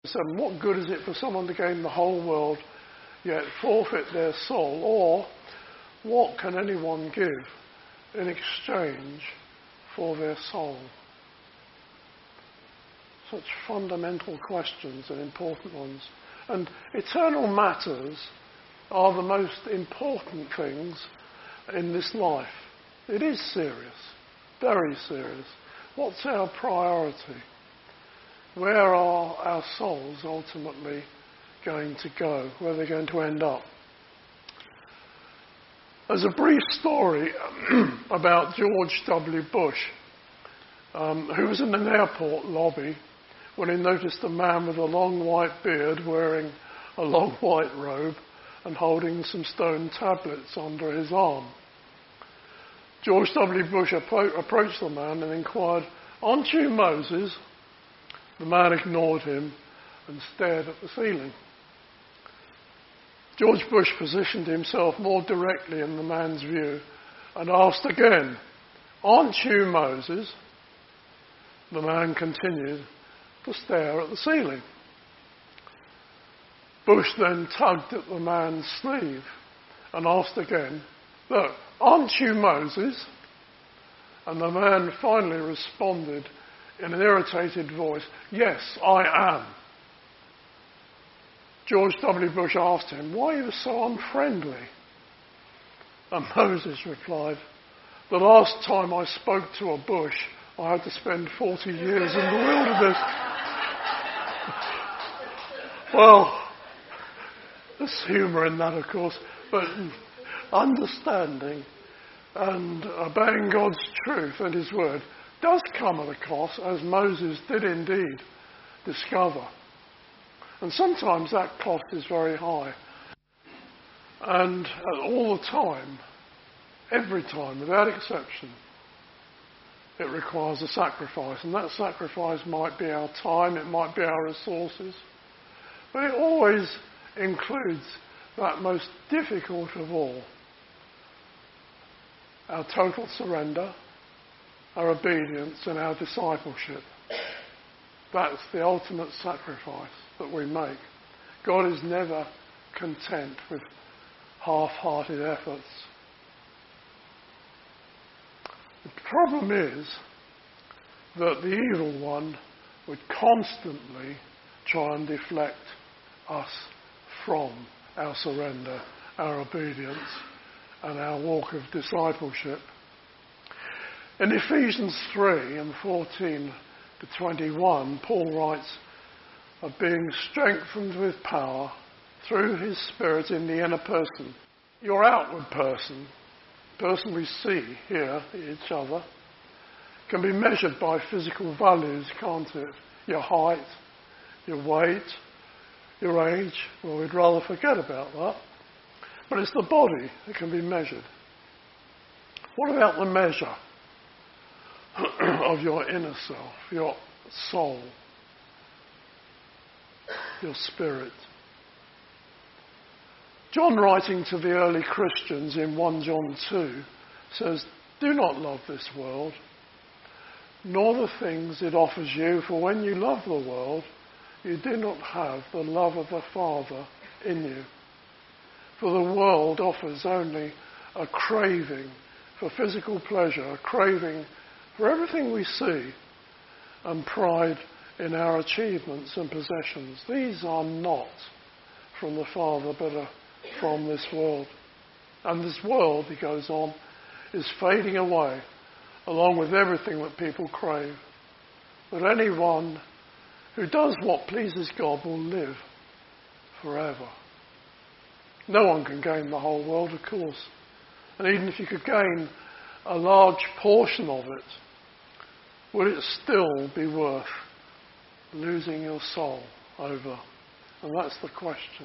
7, what good is it for someone to gain the whole world yet forfeit their soul? Or what can anyone give in exchange for their soul? Such fundamental questions and important ones. And eternal matters are the most important things in this life. It is serious, very serious. What's our priority? Where are our souls ultimately going to go? Where are they going to end up? There's a brief story about George W. Bush, who was in an airport lobby when he noticed a man with a long white beard wearing a long white robe and holding some stone tablets under his arm. George W. Bush approached the man and inquired, "Aren't you Moses?" The man ignored him and stared at the ceiling. George Bush positioned himself more directly in the man's view and asked again, "Aren't you Moses?" The man continued to stare at the ceiling. Bush then tugged at the man's sleeve and asked again, "Look, aren't you Moses?" And the man finally responded in an irritated voice, "Yes, I am." George W. Bush asked him, "Why are you so unfriendly?" And Moses replied, "The last time I spoke to a bush, I had to spend 40 years in the wilderness." Well, there's humour in that, of course, but understanding and obeying God's truth and his word does come at a cost, as Moses did indeed discover. And sometimes that cost is very high. And all the time, every time, without exception, it requires a sacrifice. And that sacrifice might be our time, it might be our resources, but it always includes that most difficult of all, our total surrender, our obedience and our discipleship. That's the ultimate sacrifice that we make. God is never content with half-hearted efforts. The problem is that the evil one would constantly try and deflect us from our surrender, our obedience, and our walk of discipleship. In Ephesians 3 and 14 to 21, Paul writes of being strengthened with power through his Spirit in the inner person. Your outward person we see here, each other, can be measured by physical values, can't it? Your height, your weight, your age. Well, we'd rather forget about that. But it's the body that can be measured. What about the measure of your inner self, your soul, your spirit? John, writing to the early Christians in 1 John 2, says, "Do not love this world, nor the things it offers you, for when you love the world, you do not have the love of the Father in you. For the world offers only a craving for physical pleasure, a craving for everything we see, and pride in our achievements and possessions. These are not from the Father, but are from this world. And this world," he goes on, "is fading away, along with everything that people crave. But anyone who does what pleases God will live forever." No one can gain the whole world, of course. And even if you could gain a large portion of it, would it still be worth losing your soul over? And that's the question.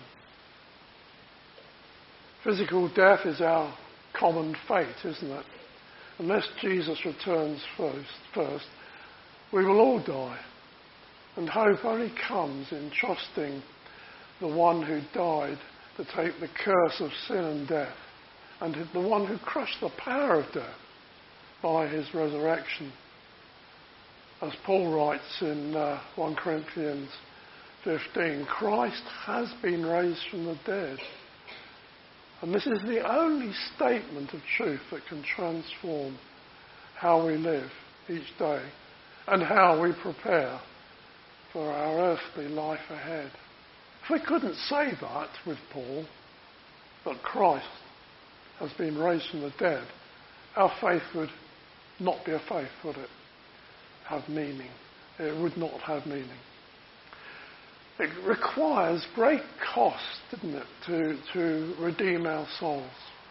Physical death is our common fate, isn't it? Unless Jesus returns first, we will all die. And hope only comes in trusting the one who died to take the curse of sin and death, and the one who crushed the power of death by his resurrection. As Paul writes in 1 Corinthians 15, Christ has been raised from the dead. And this is the only statement of truth that can transform how we live each day and how we prepare for our earthly life ahead. If we couldn't say that with Paul, that Christ has been raised from the dead, our faith would not be a faith, would it? Have meaning. It would not have meaning. It requires great cost, doesn't it, to redeem our souls.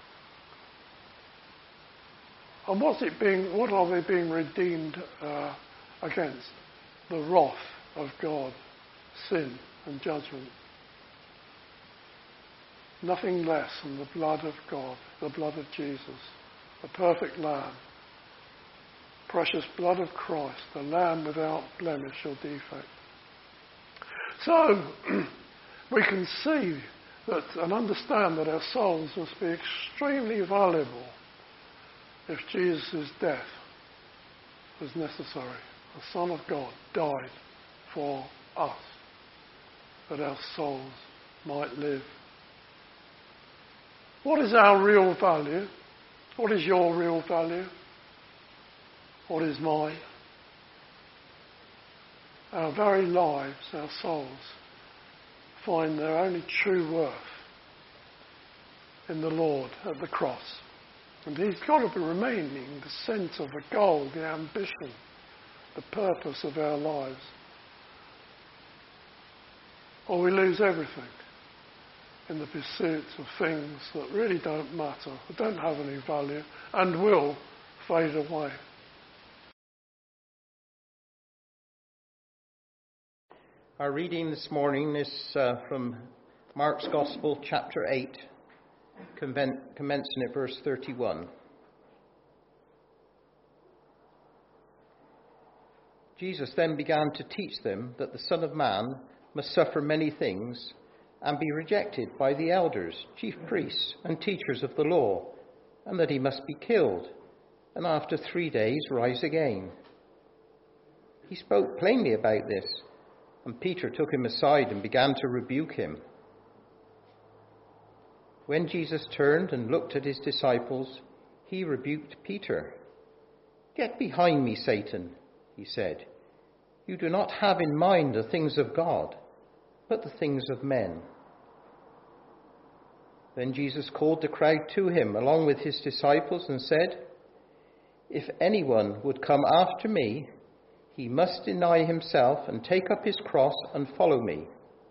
And what are they being redeemed against? The wrath of God, sin and judgment. Nothing less than the blood of God, the blood of Jesus, the perfect Lamb, precious blood of Christ, the Lamb without blemish or defect. So, we can see that and understand that our souls must be extremely valuable if Jesus' death was necessary. The Son of God died for us, that our souls might live. What is our real value? What is your real value? What is mine? Our very lives, our souls, find their only true worth in the Lord at the cross. And He's got to be remaining the centre, the goal, the ambition, the purpose of our lives. Or we lose everything in the pursuit of things that really don't matter, that don't have any value, and will fade away. Our reading this morning is from Mark's Gospel, chapter 8, commencing at verse 31. Jesus then began to teach them that the Son of Man must suffer many things and be rejected by the elders, chief priests, and teachers of the law, and that He must be killed, and after 3 days rise again. He spoke plainly about this, and Peter took Him aside and began to rebuke Him. When Jesus turned and looked at His disciples, He rebuked Peter. "Get behind me, Satan," He said. "You do not have in mind the things of God, but the things of men." Then Jesus called the crowd to Him along with His disciples and said, "If anyone would come after me, he must deny himself and take up his cross and follow me.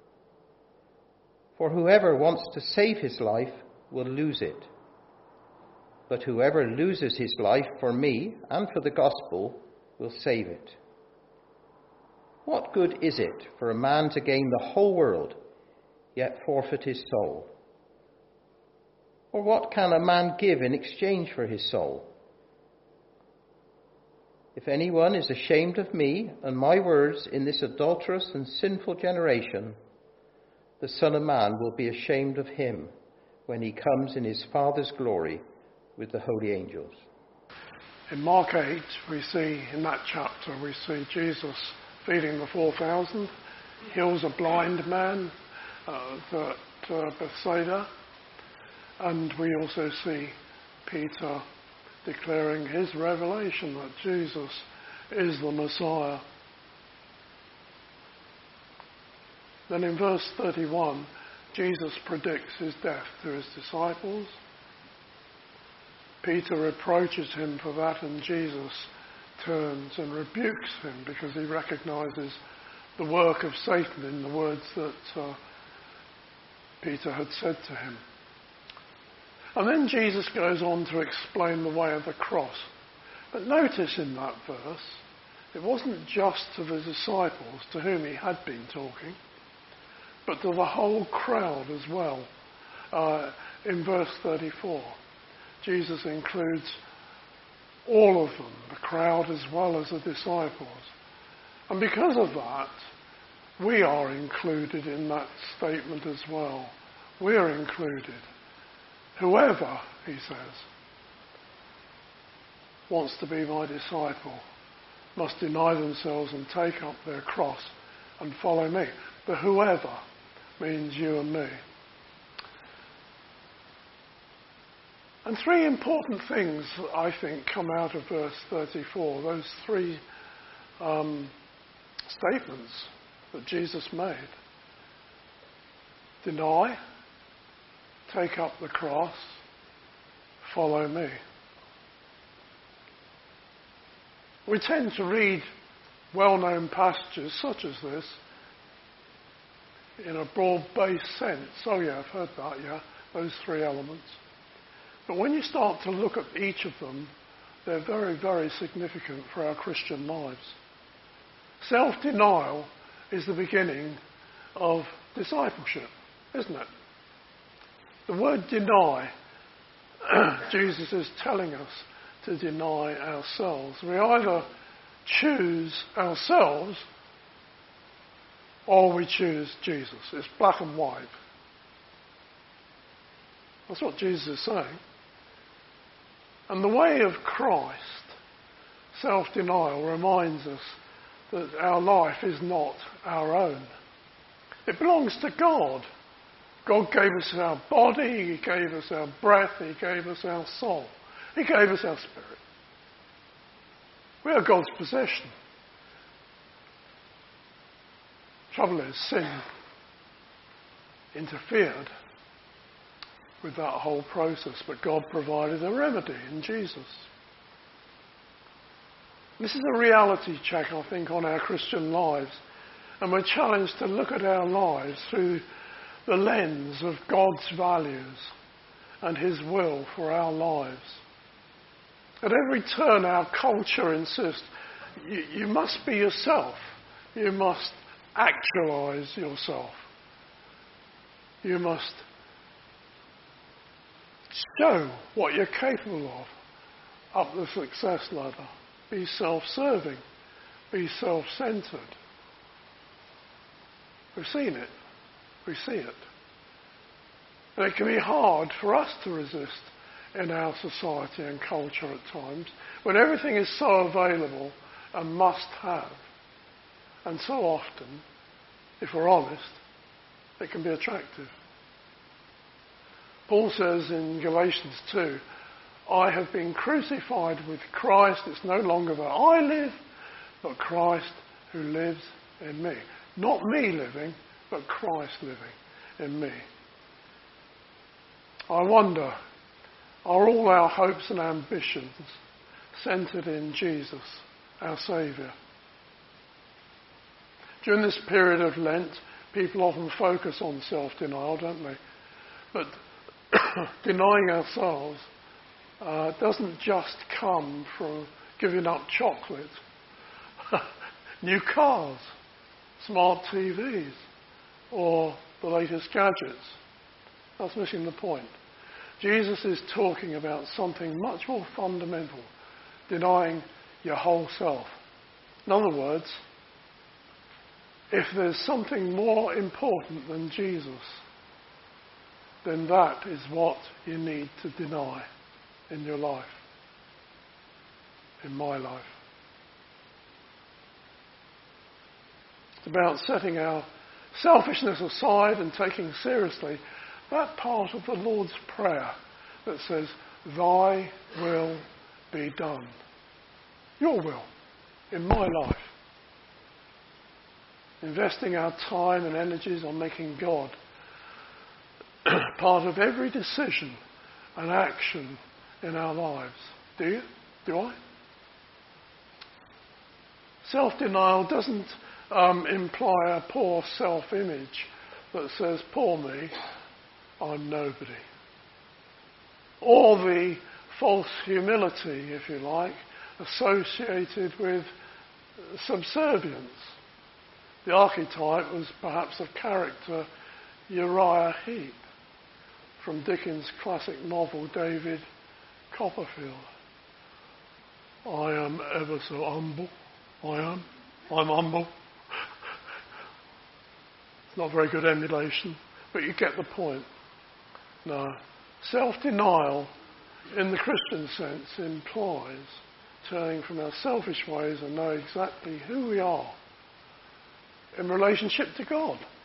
For whoever wants to save his life will lose it. But whoever loses his life for me and for the gospel will save it. What good is it for a man to gain the whole world, yet forfeit his soul? Or what can a man give in exchange for his soul? If anyone is ashamed of me and my words in this adulterous and sinful generation, the Son of Man will be ashamed of him when He comes in His Father's glory with the holy angels." In Mark 8, in that chapter, we see Jesus feeding the 4,000, heals a blind man at Bethsaida, and we also see Peter declaring his revelation that Jesus is the Messiah. Then in verse 31, Jesus predicts His death to His disciples. Peter reproaches Him for that, and Jesus turns and rebukes him because he recognises the work of Satan in the words that Peter had said to him. And then Jesus goes on to explain the way of the cross. But notice in that verse, it wasn't just to the disciples to whom He had been talking, but to the whole crowd as well. In verse 34, Jesus includes all of them, the crowd as well as the disciples. And because of that, we are included in that statement as well. We are included. Whoever, He says, wants to be my disciple must deny themselves and take up their cross and follow me. The whoever means you and me. And three important things, I think, come out of verse 34. Those three statements that Jesus made. Deny, take up the cross, follow me. We tend to read well-known passages such as this in a broad-based sense. Oh yeah, I've heard that, yeah, those three elements. But when you start to look at each of them, they're very, very significant for our Christian lives. Self-denial is the beginning of discipleship, isn't it? The word deny, Jesus is telling us to deny ourselves. We either choose ourselves or we choose Jesus. It's black and white. That's what Jesus is saying. And the way of Christ, self-denial, reminds us that our life is not our own. It belongs to God. God gave us our body, He gave us our breath, He gave us our soul. He gave us our spirit. We are God's possession. Trouble is, sin interfered with that whole process, but God provided a remedy in Jesus. This is a reality check, I think, on our Christian lives, and we're challenged to look at our lives through the lens of God's values and His will for our lives. At every turn, our culture insists you must be yourself. You must actualize yourself. You must show what you're capable of up the success ladder. Be self-serving. Be self-centered. We've seen it. We see it. And it can be hard for us to resist in our society and culture at times when everything is so available and must have. And so often, if we're honest, it can be attractive. Paul says in Galatians 2, I have been crucified with Christ. It's no longer that I live, but Christ who lives in me. Not me living, but Christ living in me. I wonder, are all our hopes and ambitions centred in Jesus, our Saviour? During this period of Lent, people often focus on self-denial, don't they? But denying ourselves doesn't just come from giving up chocolate, new cars, smart TVs, or the latest gadgets. That's missing the point. Jesus is talking about something much more fundamental, denying your whole self. In other words, if there's something more important than Jesus, then that is what you need to deny in your life, in my life. It's about setting our selfishness aside and taking seriously that part of the Lord's Prayer that says, Thy will be done. Your will in my life. Investing our time and energies on making God part of every decision and action in our lives. Do you? Do I? Self-denial doesn't imply a poor self-image that says, poor me, I'm nobody. Or the false humility, if you like, associated with subservience. The archetype was perhaps of character Uriah Heep from Dickens' classic novel David Copperfield. I am ever so humble. I'm humble. It's not very good emulation, but you get the point. No. Self-denial, in the Christian sense, implies turning from our selfish ways and know exactly who we are in relationship to God.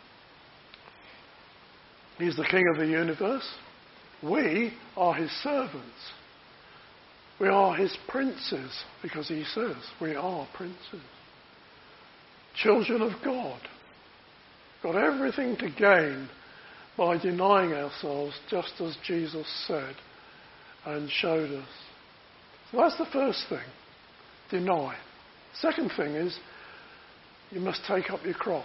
He's the King of the universe. We are his servants. We are his princes, because he says we are princes. Children of God. Got everything to gain by denying ourselves, just as Jesus said and showed us. So that's the first thing. Deny. Second thing is, you must take up your cross.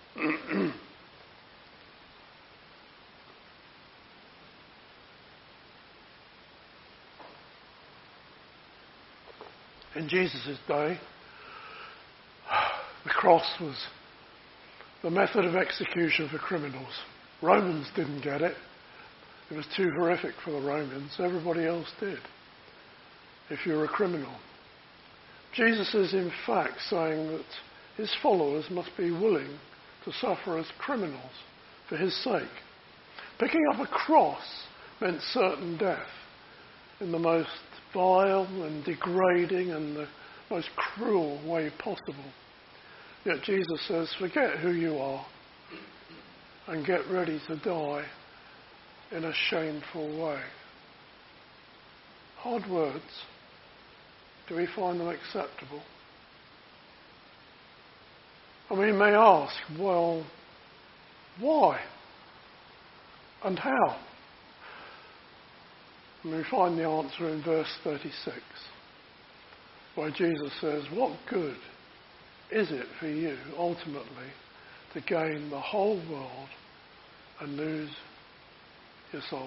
In Jesus' day, the cross was the method of execution for criminals. Romans didn't get it. It was too horrific for the Romans. Everybody else did. If you're a criminal. Jesus is in fact saying that his followers must be willing to suffer as criminals for his sake. Picking up a cross meant certain death in the most vile and degrading and the most cruel way possible. Yet Jesus says, forget who you are and get ready to die in a shameful way. Hard words. Do we find them acceptable? And we may ask, well, why? And how? And we find the answer in verse 36, where Jesus says, what good is it for you, ultimately, to gain the whole world and lose your soul?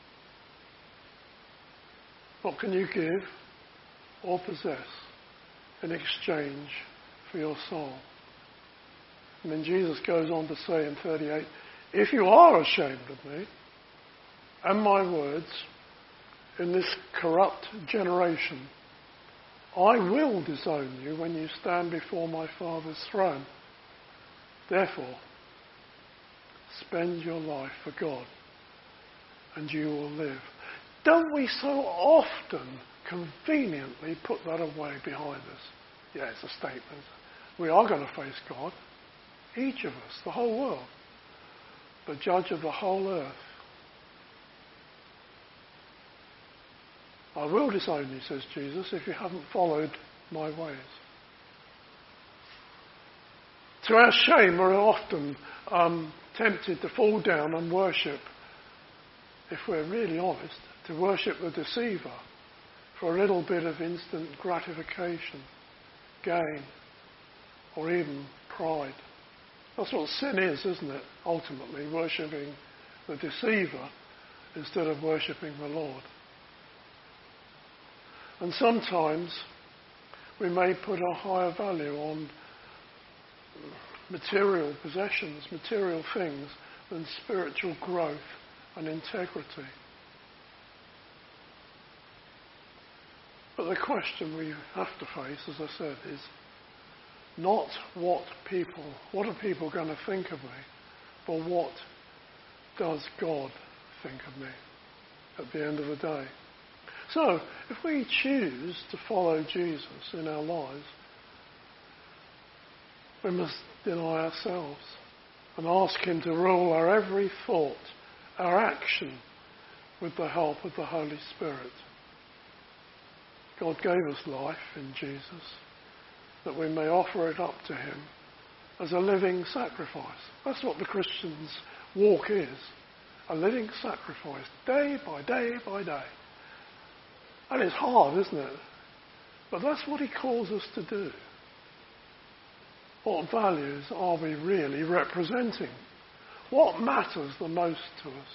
What can you give or possess in exchange for your soul? And then Jesus goes on to say in 38, if you are ashamed of me and my words in this corrupt generation, I will disown you when you stand before my Father's throne. Therefore, spend your life for God and you will live. Don't we so often conveniently put that away behind us? Yeah, it's a statement. We are going to face God. Each of us, the whole world. The judge of the whole earth. I will disown you, says Jesus, if you haven't followed my ways. To our shame, we're often tempted to fall down and worship, if we're really honest, to worship the deceiver for a little bit of instant gratification, gain, or even pride. That's what sin is, isn't it? Ultimately, worshipping the deceiver instead of worshipping the Lord. And sometimes we may put a higher value on material possessions, material things, than spiritual growth and integrity. But the question we have to face, as I said, is not what are people going to think of me, but what does God think of me at the end of the day? So, if we choose to follow Jesus in our lives, we must deny ourselves and ask him to rule our every thought, our action, with the help of the Holy Spirit. God gave us life in Jesus, that we may offer it up to him as a living sacrifice. That's what the Christian's walk is, a living sacrifice, day by day by day. And it's hard, isn't it? But that's what he calls us to do. What values are we really representing? What matters the most to us?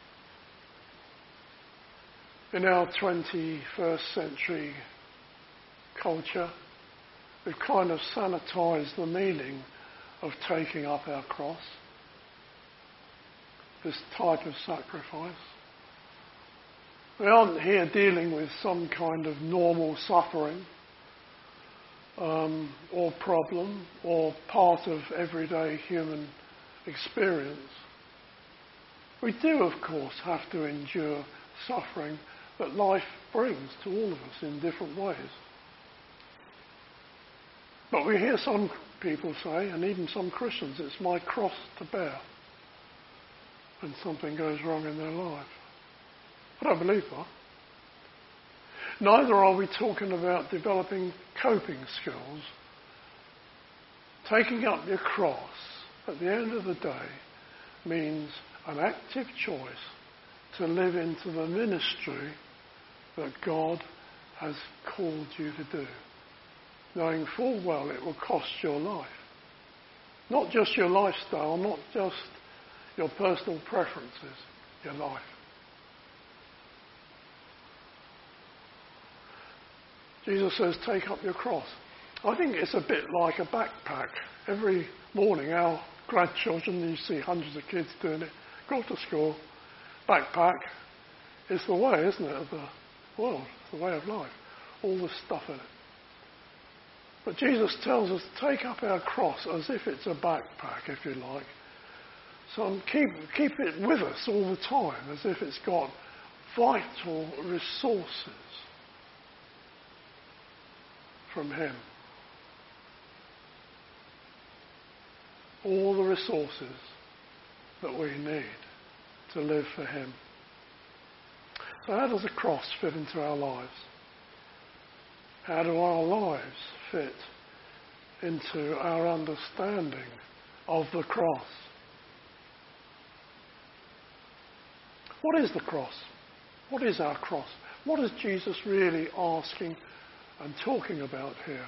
In our 21st century culture, we've kind of sanitized the meaning of taking up our cross, this type of sacrifice. We aren't here dealing with some kind of normal suffering or problem or part of everyday human experience. We do, of course, have to endure suffering that life brings to all of us in different ways. But we hear some people say, and even some Christians, it's my cross to bear. when something goes wrong in their life. I don't believe that. Neither are we talking about developing coping skills. Taking up your cross at the end of the day means an active choice to live into the ministry that God has called you to do, knowing full well it will cost your life. Not just your lifestyle, not just your personal preferences, your life. Jesus says, take up your cross. I think it's a bit like a backpack. Every morning our grandchildren, you see hundreds of kids doing it, go to school, backpack. It's the way, isn't it, of the world, the way of life. All the stuff in it. But Jesus tells us to take up our cross as if it's a backpack, if you like. So keep it with us all the time, as if it's got vital resources from Him. All the resources that we need to live for Him. So how does the cross fit into our lives? How do our lives fit into our understanding of the cross? What is the cross? What is our cross? What is Jesus really asking and talking about here?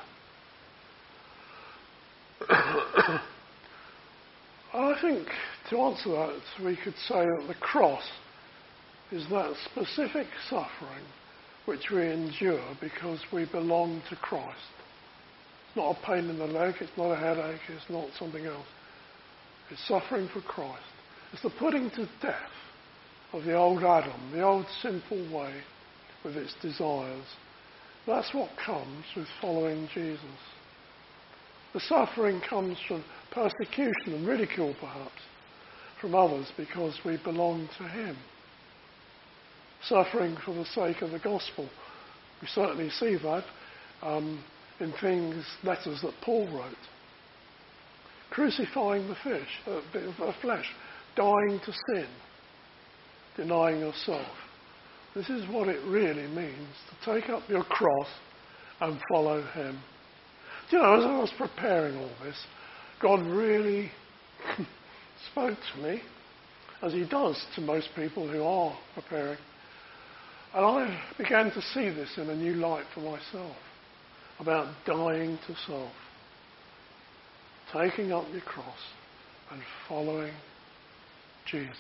I think to answer that, we could say that the cross is that specific suffering which we endure because we belong to Christ. It's not a pain in the leg, it's not a headache, it's not something else. It's suffering for Christ. It's the putting to death of the old Adam, the old sinful way with its desires. That's what comes with following Jesus. The suffering comes from persecution and ridicule, perhaps, from others because we belong to Him. Suffering for the sake of the gospel. We certainly see that in letters that Paul wrote. Crucifying the flesh, dying to sin, denying yourself. This is what it really means to take up your cross and follow Him. Do you know, as I was preparing all this, God really spoke to me, as He does to most people who are preparing. And I began to see this in a new light for myself, about dying to self, taking up your cross and following Jesus.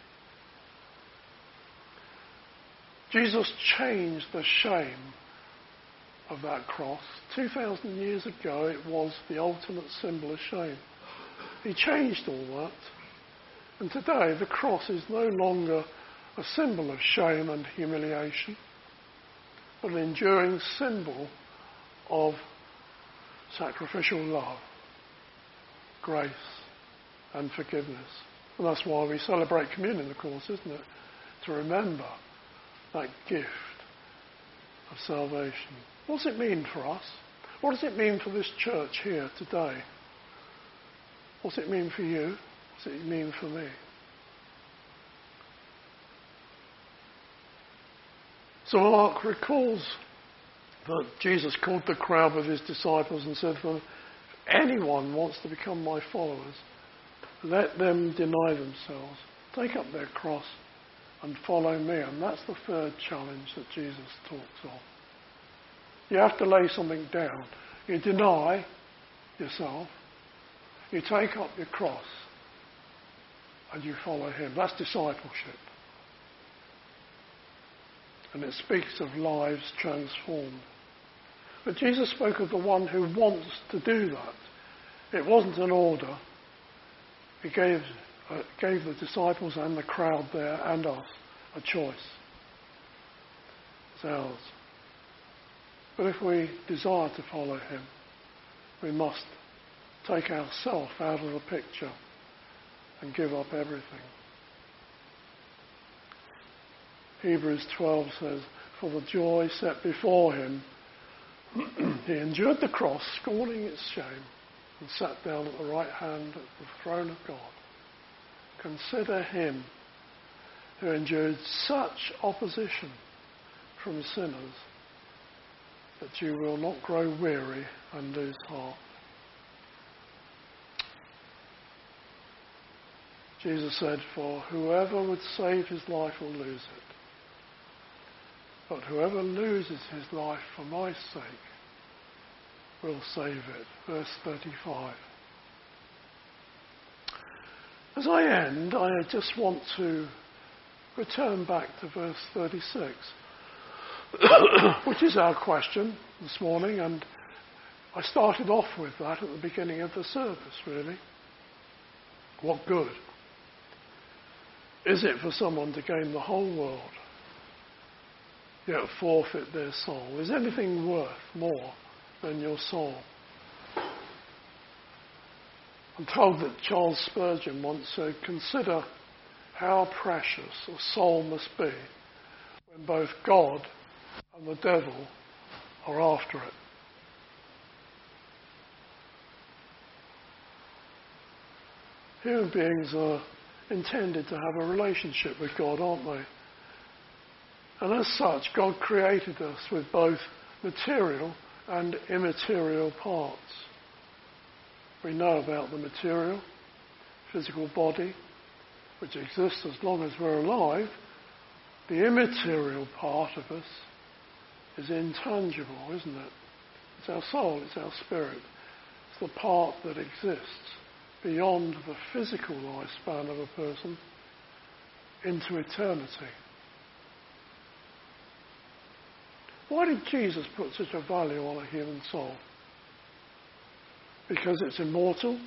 Jesus changed the shame of that cross. 2,000 years ago, it was the ultimate symbol of shame. He changed all that. And today, the cross is no longer a symbol of shame and humiliation, but an enduring symbol of sacrificial love, grace, and forgiveness. And that's why we celebrate communion, of course, isn't it? To remember that gift of salvation. What does it mean for us? What does it mean for this church here today? What does it mean for you? What does it mean for me? So Mark recalls that Jesus called the crowd with His disciples and said, if anyone wants to become my followers, let them deny themselves, take up their cross and follow me. And that's the third challenge that Jesus talks of. You have to lay something down. You deny yourself, you take up your cross, and you follow Him. That's discipleship. And it speaks of lives transformed. But Jesus spoke of the one who wants to do that. It wasn't an order. He gave the disciples and the crowd there and us a choice. It's ours. But if we desire to follow Him, we must take ourselves out of the picture and give up everything. Hebrews 12 says, for the joy set before Him, He endured the cross, scorning its shame, and sat down at the right hand of the throne of God. Consider Him who endured such opposition from sinners that you will not grow weary and lose heart. Jesus said, "For whoever would save his life will lose it. But whoever loses his life for my sake will save it." Verse 35. As I end, I just want to return back to verse 36, which is our question this morning, and I started off with that at the beginning of the service, really. What good is it for someone to gain the whole world, yet forfeit their soul? Is anything worth more than your soul? I'm told that Charles Spurgeon once said, "Consider how precious a soul must be when both God and the devil are after it." Human beings are intended to have a relationship with God, aren't they? And as such, God created us with both material and immaterial parts. We know about the material, physical body, which exists as long as we're alive. The immaterial part of us is intangible, isn't it? It's our soul, it's our spirit. It's the part that exists beyond the physical lifespan of a person into eternity. Why did Jesus put such a value on a human soul? Because it's immortal.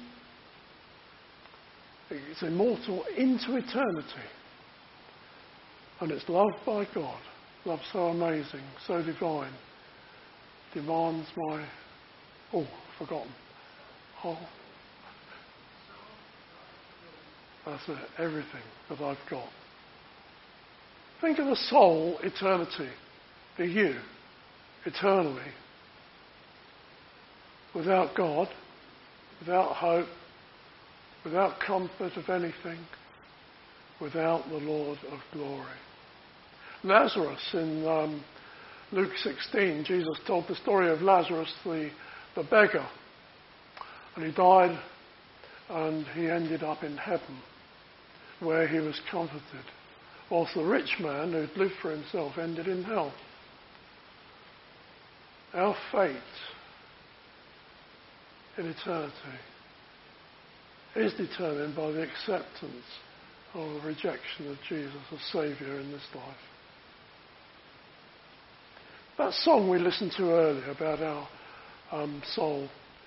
It's immortal into eternity. And it's loved by God. Love so amazing, so divine. Demands my... forgotten. That's it, everything that I've got. Think of a soul, eternity. For you, eternally. Without God, without hope, without comfort of anything, without the Lord of glory. Lazarus, in Luke 16, Jesus told the story of Lazarus, the beggar. And he died and he ended up in heaven, where he was comforted. Whilst the rich man who'd lived for himself ended in hell. Our fate in eternity is determined by the acceptance or the rejection of Jesus as Saviour in this life. That song we listened to earlier about our soul.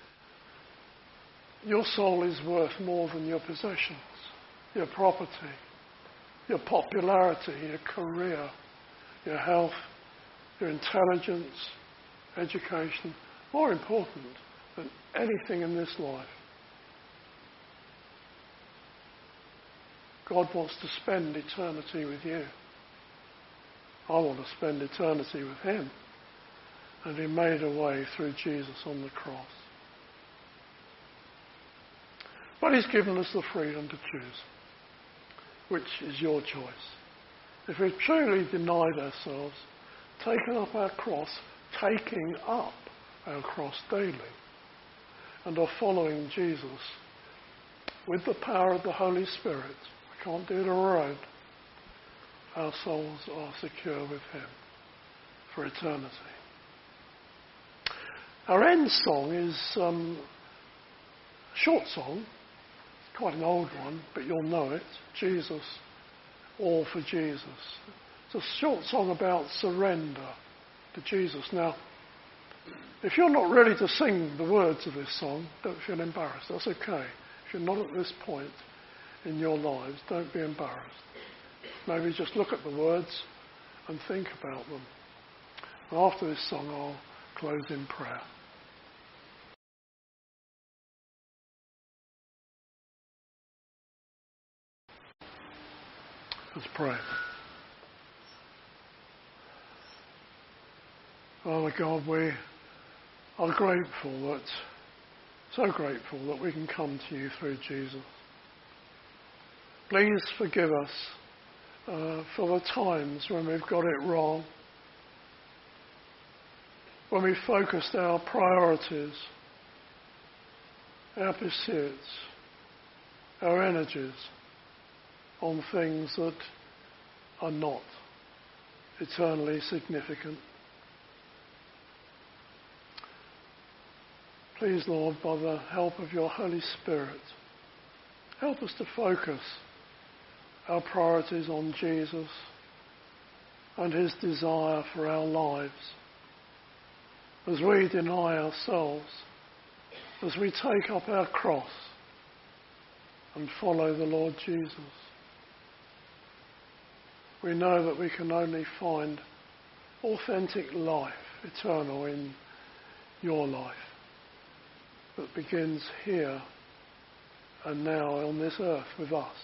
Your soul is worth more than your possessions, your property, your popularity, your career, your health, your intelligence, education. More important than anything in this life. God wants to spend eternity with you. I want to spend eternity with him. And he made a way through Jesus on the cross. But he's given us the freedom to choose, which is your choice. If we've truly denied ourselves, taken up our cross, taking up our cross daily, and are following Jesus with the power of the Holy Spirit, we can't do it on our own, our souls are secure with him for eternity. Our end song is a short song. It's quite an old one, but you'll know it. Jesus, all for Jesus. It's a short song about surrender to Jesus. Now, if you're not ready to sing the words of this song, don't feel embarrassed. That's okay. If you're not at this point in your lives, don't be embarrassed. Maybe just look at the words and think about them. And after this song, I'll close in prayer. Let's pray. Father God, we are grateful so grateful that we can come to you through Jesus. Please forgive us for the times when we've got it wrong, when we focused our priorities, our pursuits, our energies on things that are not eternally significant. Please, Lord, by the help of your Holy Spirit, help us to focus our priorities on Jesus and his desire for our lives as we deny ourselves, as we take up our cross and follow the Lord Jesus. We know that we can only find authentic life, eternal, in your life that begins here and now on this earth with us.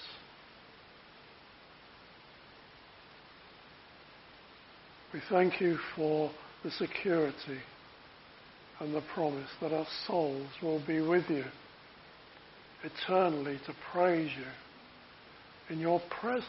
We thank you for the security and the promise that our souls will be with you eternally to praise you in your presence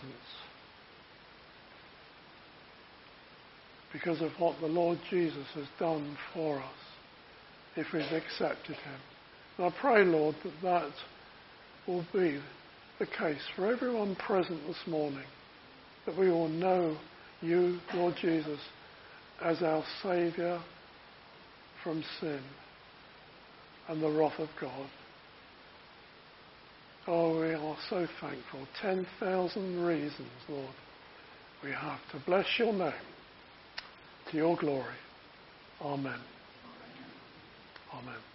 because of what the Lord Jesus has done for us if we've accepted him. And I pray, Lord, that that will be the case for everyone present this morning, that we will know you, Lord Jesus, as our Saviour from sin and the wrath of God. Oh, we are so thankful. 10,000 reasons, Lord, we have to bless your name to your glory. Amen. Amen.